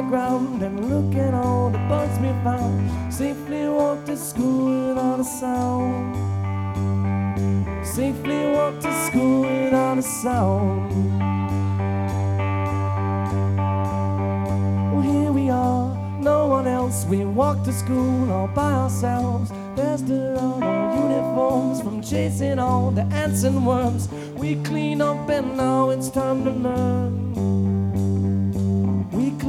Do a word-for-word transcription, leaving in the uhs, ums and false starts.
the ground and look at all the bugs we found. Safely walk to school without a sound. Safely walk to school without a sound. Well, here we are, no one else. We walk to school all by ourselves. There's the on our uniforms from chasing all the ants and worms. We clean up and now it's time to learn.